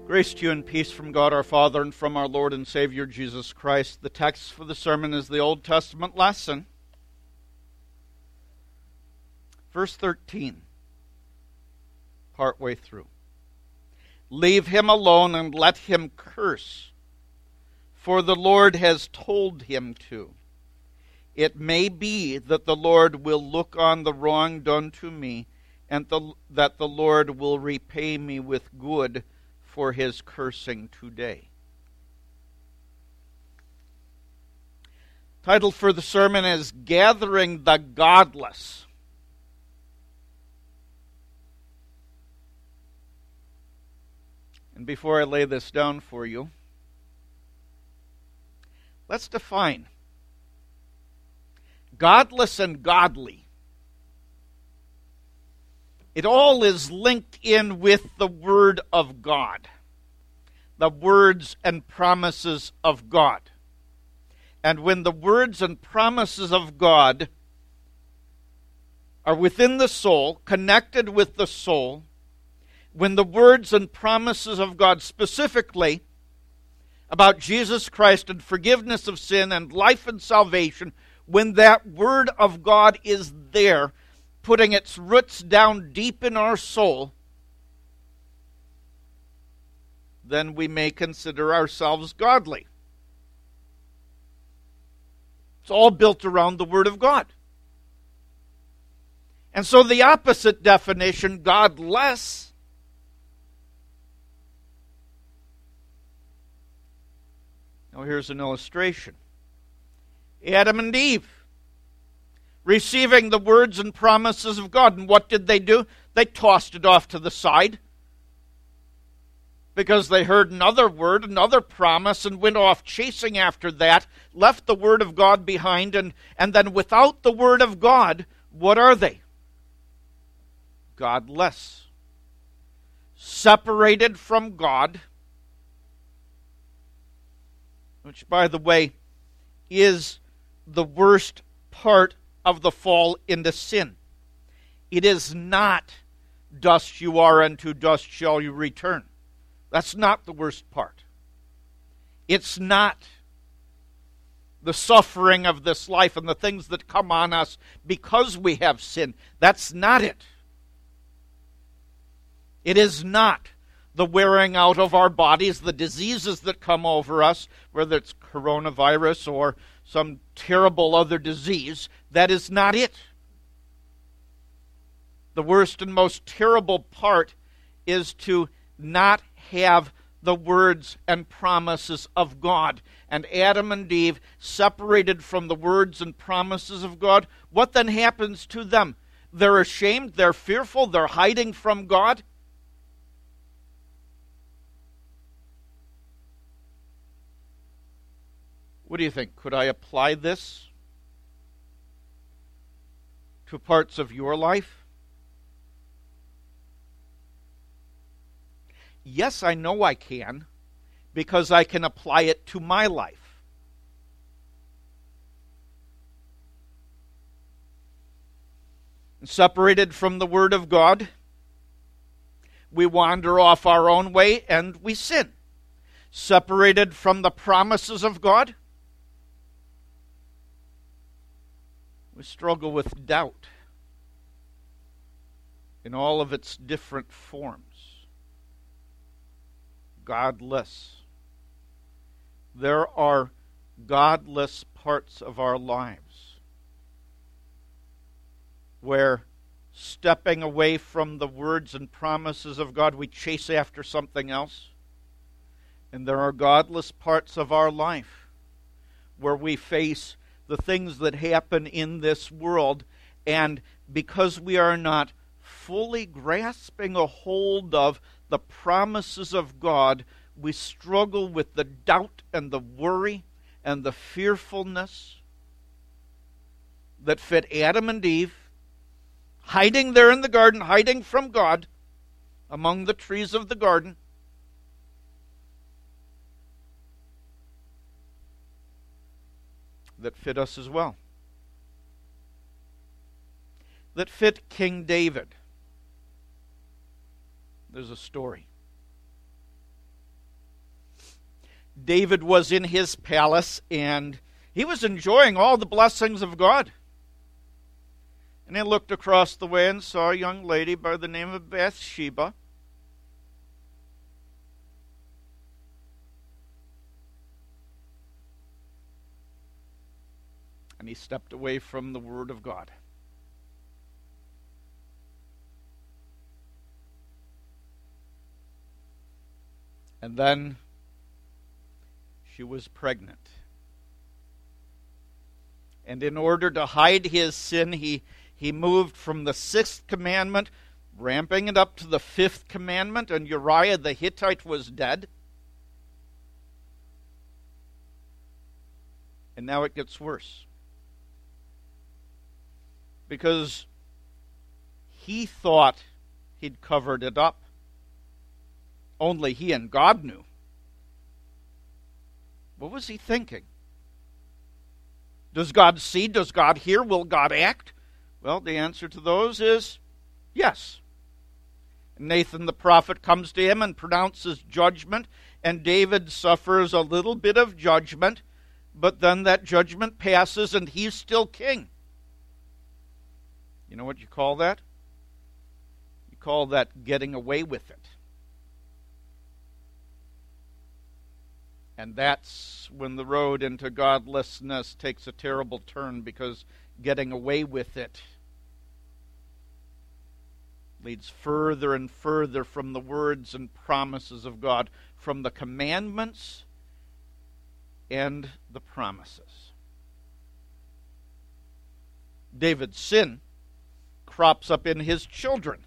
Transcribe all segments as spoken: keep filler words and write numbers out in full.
Grace to you and peace from God our Father and from our Lord and Savior Jesus Christ. The text for the sermon is the Old Testament lesson. Verse thirteen, partway through. Leave him alone and let him curse, for the Lord has told him to. It may be that the Lord will look on the wrong done to me, and the, that the Lord will repay me with good for his cursing today. Title for the sermon is Gathering the Godless. And before I lay this down for you, let's define godless and godly. It all is linked in with the Word of God, the words and promises of God. And when the words and promises of God are within the soul, connected with the soul, when the words and promises of God specifically about Jesus Christ and forgiveness of sin and life and salvation, when that Word of God is there, putting its roots down deep in our soul, then we may consider ourselves godly. It's all built around the Word of God. And so the opposite definition, godless, now here's an illustration. Adam and Eve, receiving the words and promises of God. And what did they do? They tossed it off to the side because they heard another word, another promise, and went off chasing after that, left the Word of God behind, and, and then without the Word of God, what are they? Godless. Separated from God, which, by the way, is the worst part of the fall into sin. It is not dust you are and to dust shall you return. That's not the worst part. It's not the suffering of this life and the things that come on us because we have sin. That's not it. It is not the wearing out of our bodies, the diseases that come over us, whether it's coronavirus or some terrible other disease. That is not it. The worst and most terrible part is to not have the words and promises of God. And Adam and Eve, separated from the words and promises of God, what then happens to them? They're ashamed, they're fearful, they're hiding from God. What do you think? Could I apply this to parts of your life? Yes, I know I can, because I can apply it to my life. Separated from the Word of God, we wander off our own way and we sin. Separated from the promises of God, we struggle with doubt in all of its different forms. Godless. There are godless parts of our lives where, stepping away from the words and promises of God, we chase after something else. And there are godless parts of our life where we face the things that happen in this world, and because we are not fully grasping a hold of the promises of God, we struggle with the doubt and the worry and the fearfulness that fit Adam and Eve, hiding there in the garden, hiding from God among the trees of the garden. That fit us as well. That fit King David. There's a story. David was in his palace, and he was enjoying all the blessings of God. And he looked across the way and saw a young lady by the name of Bathsheba. And he stepped away from the Word of God. And then she was pregnant. And in order to hide his sin, he, he moved from the sixth commandment, ramping it up to the fifth commandment, and Uriah the Hittite was dead. And now it gets worse. Because he thought he'd covered it up. Only he and God knew. What was he thinking? Does God see? Does God hear? Will God act? Well, the answer to those is yes. Nathan the prophet comes to him and pronounces judgment, and David suffers a little bit of judgment, but then that judgment passes and he's still king. You know what you call that? You call that getting away with it. And that's when the road into godlessness takes a terrible turn, because getting away with it leads further and further from the words and promises of God, from the commandments and the promises. David's sin crops up in his children.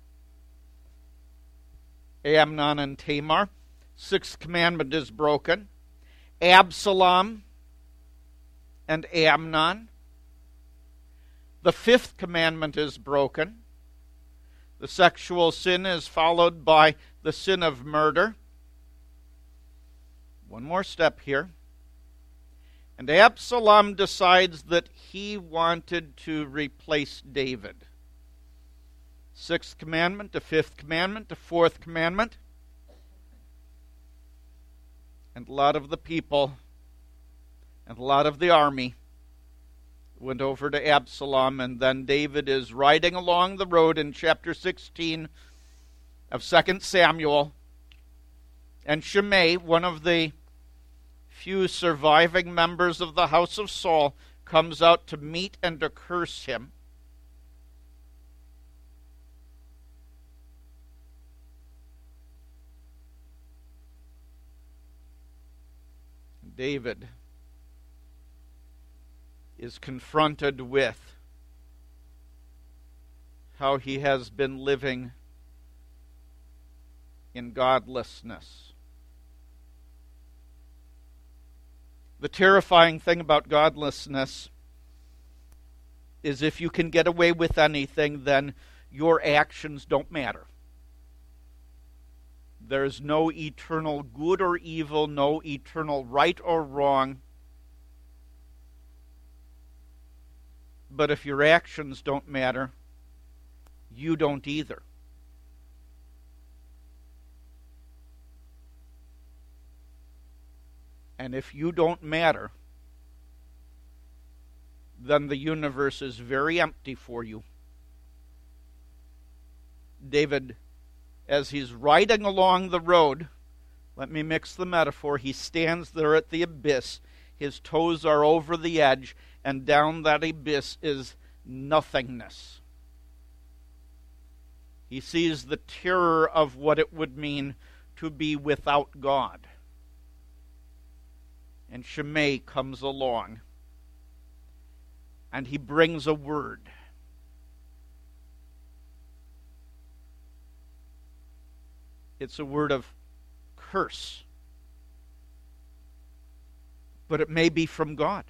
Amnon and Tamar. Sixth commandment is broken. Absalom and Amnon. The fifth commandment is broken. The sexual sin is followed by the sin of murder. One more step here. And Absalom decides that he wanted to replace David. Sixth commandment, the fifth commandment, the fourth commandment. And a lot of the people and a lot of the army went over to Absalom, and then David is riding along the road in chapter sixteen of Second Samuel, and Shimei, one of the few surviving members of the house of Saul, comes out to meet and to curse him. David is confronted with how he has been living in godlessness. The terrifying thing about godlessness is if you can get away with anything, then your actions don't matter. There's no eternal good or evil, no eternal right or wrong. But if your actions don't matter, you don't either. And if you don't matter, then the universe is very empty for you. David, as he's riding along the road, let me mix the metaphor, he stands there at the abyss. His toes are over the edge, and down that abyss is nothingness. He sees the terror of what it would mean to be without God. And Shimei comes along, and he brings a word. It's a word of curse. But it may be from God.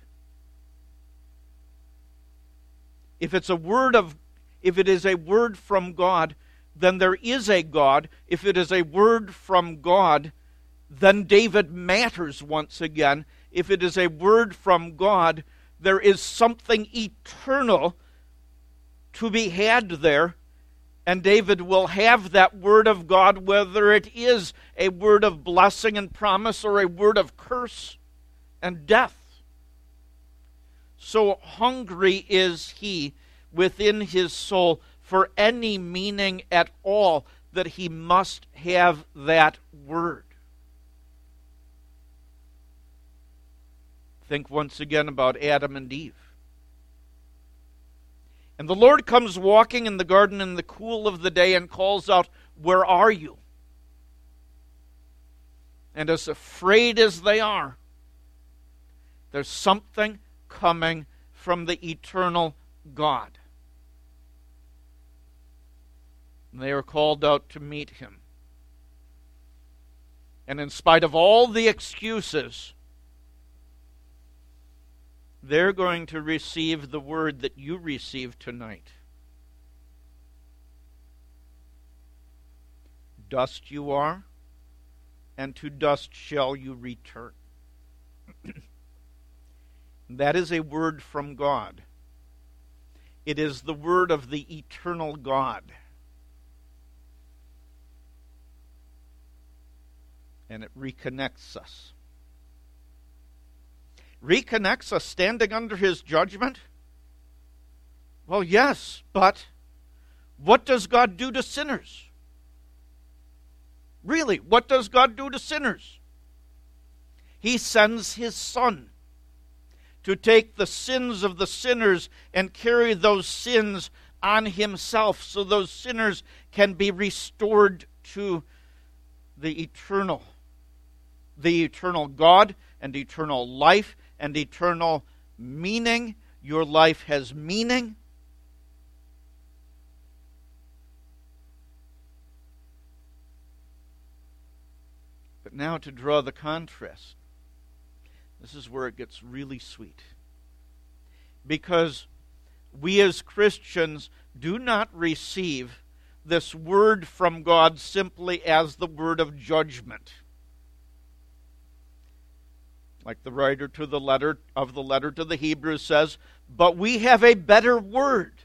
If it's a word of, if it is a word from God, then there is a God. If it is a word from God, then David matters once again. If it is a word from God, there is something eternal to be had there. And David will have that word of God, whether it is a word of blessing and promise or a word of curse and death. So hungry is he within his soul for any meaning at all that he must have that word. Think once again about Adam and Eve. And the Lord comes walking in the garden in the cool of the day and calls out, "Where are you?" And as afraid as they are, there's something coming from the eternal God. And they are called out to meet him. And in spite of all the excuses, they're going to receive the word that you received tonight. Dust you are, and to dust shall you return. That is a word from God. It is the word of the eternal God. And it reconnects us. Reconnects us standing under his judgment? Well, yes, but what does God do to sinners? Really, what does God do to sinners? He sends his Son to take the sins of the sinners and carry those sins on himself so those sinners can be restored to the eternal, the eternal God and eternal life and eternal meaning. Your life has meaning. But now to draw the contrast. This is where it gets really sweet. Because we as Christians do not receive this word from God simply as the word of judgment. Like the writer to the letter of the letter to the Hebrews says, but we have a better word.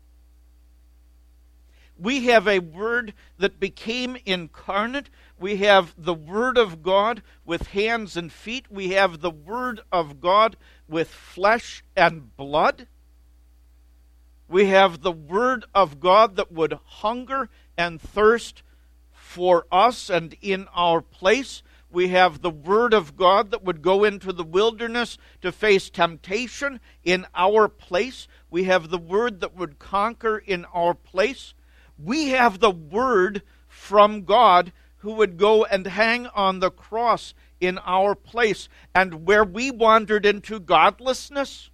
We have a word that became incarnate. We have the Word of God with hands and feet. We have the Word of God with flesh and blood. We have the Word of God that would hunger and thirst for us and in our place. We have the Word of God that would go into the wilderness to face temptation in our place. We have the Word that would conquer in our place. We have the Word from God who would go and hang on the cross in our place. And where we wandered into godlessness,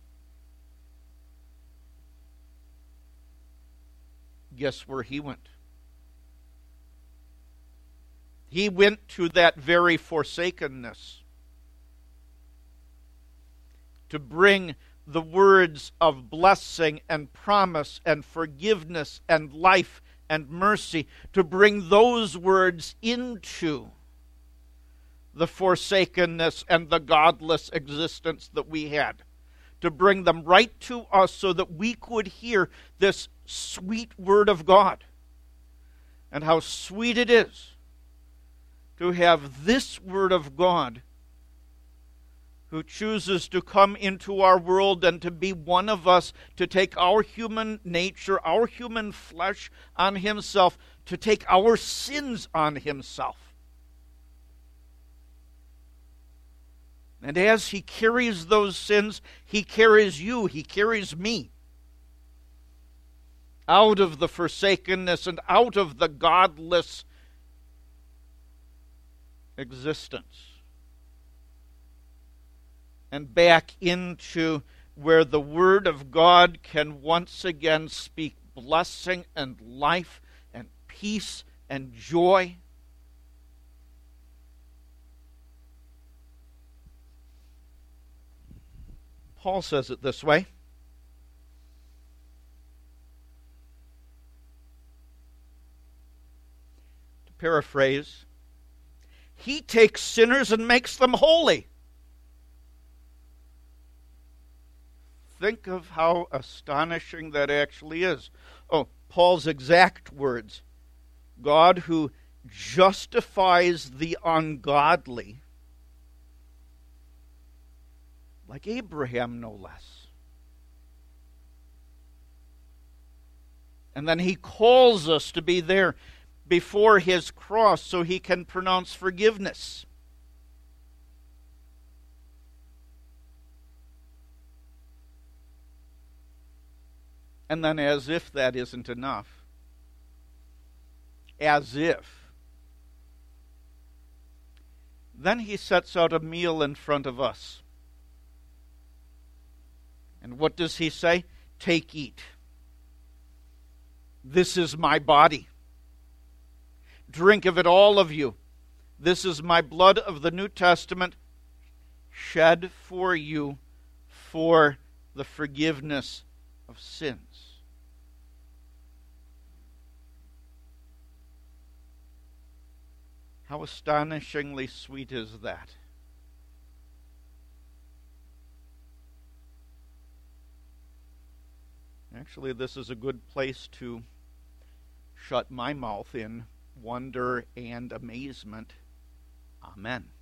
guess where he went? He went to that very forsakenness to bring the words of blessing and promise and forgiveness and life and mercy, to bring those words into the forsakenness and the godless existence that we had, to bring them right to us so that we could hear this sweet word of God. And how sweet it is to have this word of God who chooses to come into our world and to be one of us, to take our human nature, our human flesh on himself, to take our sins on himself. And as he carries those sins, he carries you, he carries me out of the forsakenness and out of the godless existence, and back into where the Word of God can once again speak blessing and life and peace and joy. Paul says it this way. To paraphrase, he takes sinners and makes them holy. Think of how astonishing that actually is. Oh, Paul's exact words, God who justifies the ungodly, like Abraham no less. And then he calls us to be there before his cross so he can pronounce forgiveness. And then, as if that isn't enough, as if, then he sets out a meal in front of us. And what does he say? Take, eat. This is my body. Drink of it, all of you. This is my blood of the New Testament, shed for you for the forgiveness of sins. How astonishingly sweet is that? Actually, this is a good place to shut my mouth in wonder and amazement. Amen.